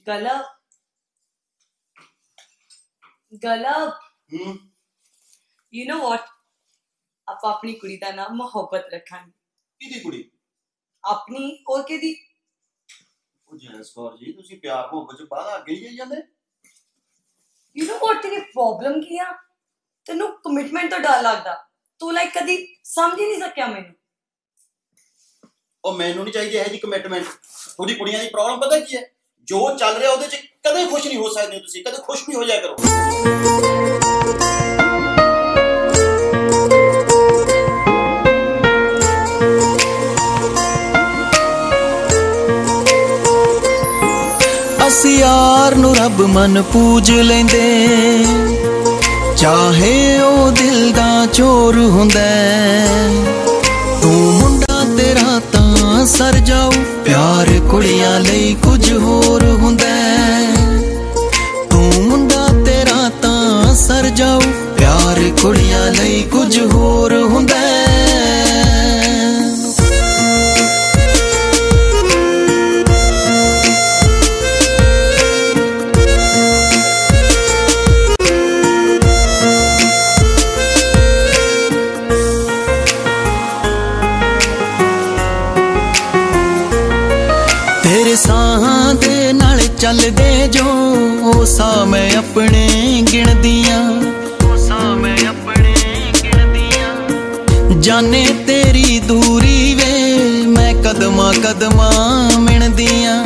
ਗਲਬ you know ਵਾਟ, ਆਪਾਂ ਆਪਣੀ ਕੁੜੀ ਦਾ ਨਾਮ ਮੁਹੱਬਤ ਰੱਖਾਂਗੇ। ਕਿਹਦੀ ਕੁੜੀ? ਆਪਣੀ, ਹੋਰ ਕਿਹਦੀ? ਉਹ ਜੈਸ ਕੌਰ ਜੀ, ਤੁਸੀਂ ਪਿਆਰ ਮੁਹੱਬਤ ਚ ਬਾਹਰ ਅੱਗੇ ਹੀ ਜਾਈ ਜਾਂਦੇ। ਯੂ ਨੋ ਵਾਟ, ਤੇਰੀ ਪ੍ਰੋਬਲਮ ਕੀ ਆ? ਤੈਨੂੰ ਕਮਿਟਮੈਂਟ ਤੋਂ ਡਰ ਲੱਗਦਾ। ਤੂੰ ਲਾਈਕ ਕਦੀ ਸਮਝ ਹੀ ਨਹੀਂ ਸਕਿਆ ਮੈਨੂੰ। ਉਹ ਮੈਨੂੰ ਨਹੀਂ ਚਾਹੀਦੀ ਇਹ ਜੀ ਕਮਿਟਮੈਂਟ। ਉਹਦੀ ਕੁੜੀਆਂ ਦੀ ਪ੍ਰੋਬਲਮ ਪਤਾ ਕੀ ਹੈ? ਜੋ ਚੱਲ ਰਿਹਾ ਉਹਦੇ ਚ ਕਦੇ ਖੁਸ਼ ਨਹੀਂ ਹੋ ਸਕਦੇ। ਤੁਸੀਂ ਕਦੇ ਖੁਸ਼ ਵੀ ਹੋ ਜਾਇਆ ਕਰੋ। ਅਸੀਂ ਯਾਰ ਨੂੰ ਰੱਬ ਮਨ ਪੂਜ ਲੈਂਦੇ, ਚਾਹੇ ਉਹ ਦਿਲ ਦਾ ਚੋਰ ਹੁੰਦਾ। ਤੂੰ ਮੁੰਡਾ ਤੇਰਾ ਤਾਂ ਸਰ ਜਾਊ, ਪਿਆਰ ਕੁੜੀਆਂ ਲਈ ਕੁਝ ਹੋਰ ਹੁੰਦਾ। ਤੂੰ ਮੁੰਡਾ ਤੇਰਾ ਤਾਂ ਸਰ ਜਾਊ, ਪਿਆਰ ਕੁੜੀਆਂ ਲਈ ਕੁਝ ਹੋਰ ਹੁੰਦਾ। ਤੇਰੇ ਸਾਹਾਂ ਦੇ ਨਾਲ ਚੱਲਦੇ ਜੋ ਉਹ ਸਾਹ ਮੈਂ ਆਪਣੇ ਗਿਣਦੀਆਂ, ਜਾਨੇ ਤੇਰੀ ਦੂਰੀ ਵੇ ਮੈਂ ਕਦਮਾਂ ਕਦਮਾਂ ਮਿਣਦੀਆਂ।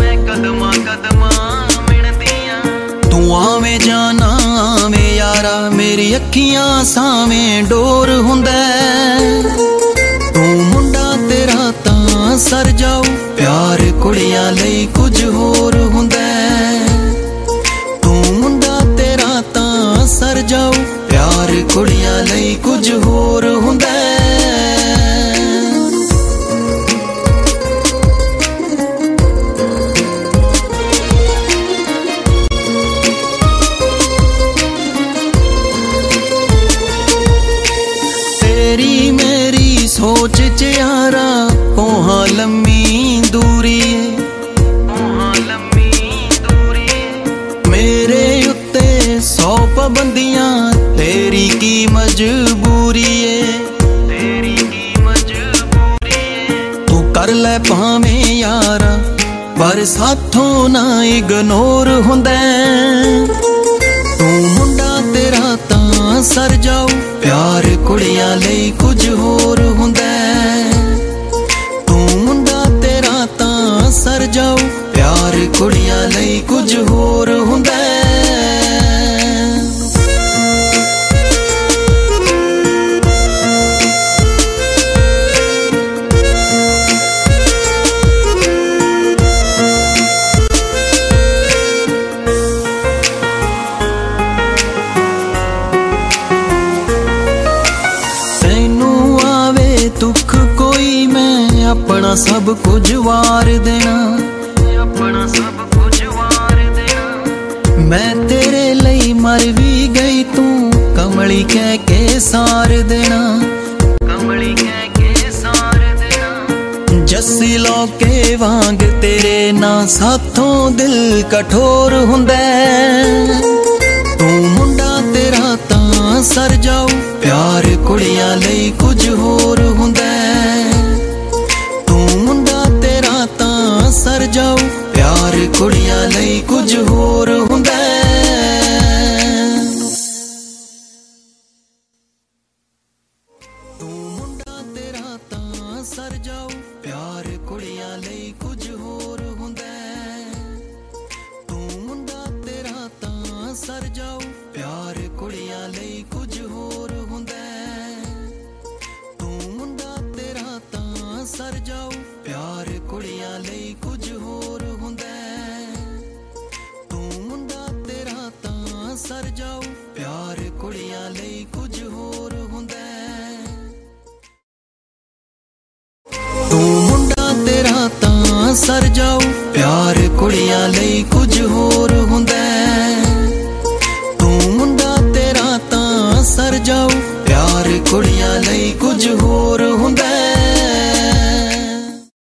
ਤੂੰ ਆਵੇਂ ਜਾਣਾ ਆਵੇਂ ਯਾਰਾ, ਮੇਰੀ ਅੱਖੀਆਂ ਸਾਵੇਂ ਡੋਰ ਹੁੰਦਾ। ਤੂੰ ਮੁੰਡਾ ਤੇਰਾ ਤਾਂ ਸਰ ਜਾਊ, ਪਿਆਰ ਕੁੜੀਆਂ ਲਈ ਕੁਝ ਹੋਰ ਹੁੰਦਾ। ਤੂੰ ਮੁੰਡਾ ਤੇਰਾ ਤਾਂ ਸਰ ਜਾਊ, ਪਿਆਰ ਕੁੜੀਆਂ ਲਈ ਕੁਝ ਹੋਰ ਹੁੰਦਾ। ਤੇਰੀ ਮੇਰੀ ਸੋਚ ਚ ਯਾਰਾ ਕੋਹਾਂ ਲੰਮੀ ਦੂਰੀ ਏ, ਮੇਰੇ ਉੱਤੇ 100 ਪਾਬੰਦੀਆਂ, ਤੇਰੀ ਕੀ ਮਜਬੂਰੀ ਏ। ਤੂੰ ਕਰ ਲੈ ਭਾਵੇਂ ਯਾਰਾ, ਪਰ ਸਾਥੋਂ ਨਾ ਇਗਨੋਰ ਹੁੰਦਾ। ਤੂੰ ਮੁੰਡਾ ਤੇਰਾ ਤਾਂ ਸਰ ਜਾਊ, ਪਿਆਰ ਕੁੜੀਆਂ ਲਈ ਕੁਝ ਹੋਰ ਹੁੰਦਾ। ਤੂੰ ਮੁੰਡਾ ਤੇਰਾ ਤਾਂ ਸਰ ਜਾਊ, ਪਿਆਰ ਕੁੜੀਆਂ ਲਈ ਕੁਝ ਹੋਰ ਹੁੰਦਾ। ਤੈਨੂੰ ਆਵੇ ਦੁੱਖ ਕੋਈ, ਮੈਂ ਆਪਣਾ ਸਭ ਕੁਝ ਵਾਰ ਦੇਣਾ। ਮੈਂ ਤੇਰੇ ਲਈ ਮਰ ਵੀ ਗਈ, ਤੂੰ ਕਮਲੀ ਕਹਿ ਕੇ ਸਾਰ ਦੇਣਾ। ਜੱਸੀ ਲੋਕੇ ਵਾਂਗ ਤੇਰੇ ਨਾਂ ਸਾਥੋਂ ਦਿਲ ਕਠੋਰ ਹੁੰਦਾ। ਤੂੰ ਮੁੰਡਾ ਤੇਰਾ ਤਾਂ ਸਰ ਜਾਊ, ਪਿਆਰ ਕੁੜੀਆਂ ਲਈ ਕੁਝ ਹੋਰ ਹੁੰਦਾ। ਤੂੰ ਮੁੰਡਾ ਤੇਰਾ ਤਾਂ ਸਰ ਜਾਊ, ਪਿਆਰ ਕੁੜੀਆਂ ਲਈ ਕੁਝ ਹੋਰ ਹੁੰਦਾ। ਤੂੰ ਮੁੰਡਾ ਤੇਰਾ ਤਾਂ ਸਰ ਜਾਊ, ਪਿਆਰ ਕੁੜੀਆਂ ਲਈ ਕੁਝ ਹੋਰ ਹੁੰਦਾ। ਤੂੰ ਮੁੰਡਾ ਤੇਰਾ ਤਾਂ ਸਰ ਜਾਊ, ਪਿਆਰ ਕੁੜੀਆਂ ਲਈ ਕੁਝ ਹੋਰ ਹੁੰਦਾ। ਤੂੰ ਮੁੰਡਾ ਤੇਰਾ ਤਾਂ ਸਰ ਜਾਊ, ਪਿਆਰ ਕੁੜੀਆਂ ਲਈ ਕੁਝ ਹੋਰ ਹੁੰਦਾ। ਤੂੰ ਮੁੰਡਾ ਤੇਰਾ ਤਾਂ ਸਰ ਜਾਊ, ਪਿਆਰ ਕੁੜੀਆਂ ਲਈ ਕੁਝ ਹੋਰ ਹੁੰਦਾ। ਤੂੰ ਮੁੰਡਾ ਤੇਰਾ ਤਾਂ ਸਰ ਜਾਊ, ਪਿਆਰ ਕੁੜੀਆਂ ਲਈ ਕੁਝ ਹੋਰ ਹੁੰਦਾ। ਤੂੰ ਮੁੰਡਾ ਤੇਰਾ ਤਾਂ ਸਰ ਜਾਊ, ਪਿਆਰ ਕੁੜੀਆਂ ਲਈ ਕੁਝ ਹੋਰ